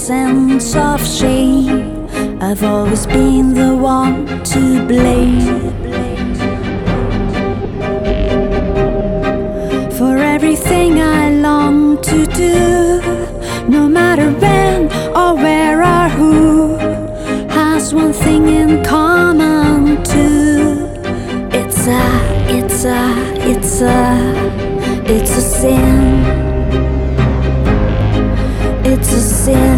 sense of shame. I've always been the one to blame for everything I long to do, no matter when or where or who, has one thing in common too. It's a sin. It's a sin.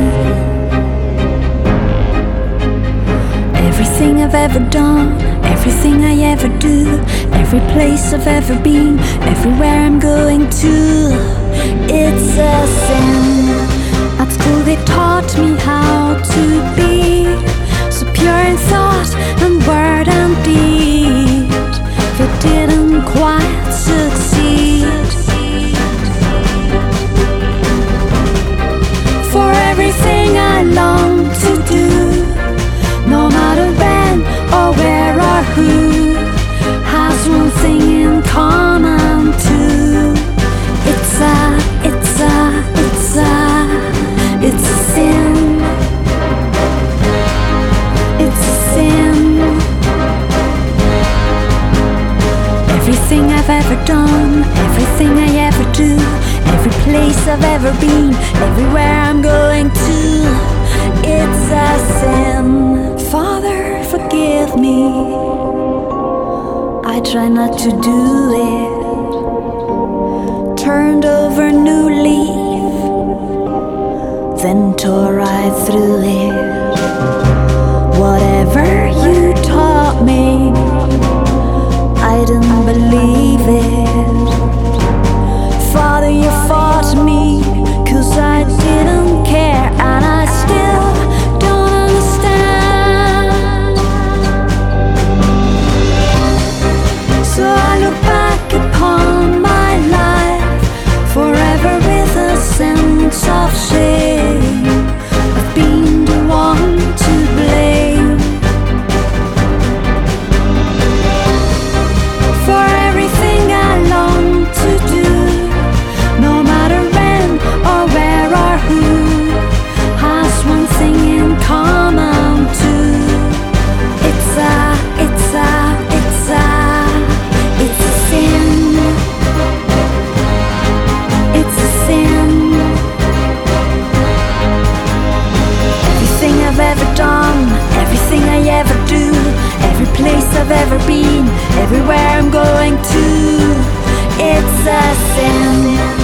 Everything I've ever done, everything I ever do, every place I've ever been, everywhere I'm going to, it's a sin. At school they taught me how to be so pure in thought and word and deed, but didn't quite succeed. For everything I long to do, no matter when or where or who, has one thing in common too. It's a sin. It's a sin. Everything I've ever done, everything I ever do, every place I've ever been, everywhere I'm going to, it's a sin. Father, forgive me, I try not to do it. Turned over a new leaf, then tore right through it. Whatever you taught me, I didn't believe it. Father, you fought me 'cause I didn't care, and I still don't understand. So I look back upon my life forever with a sense of shame. I've been the one to blame for everything I long to do, no matter when or where or who, has one thing in common too. It's a sin. It's a sin. Everything I've ever done, everything I ever do, every place I've ever been, everywhere I'm going to, it's a sin.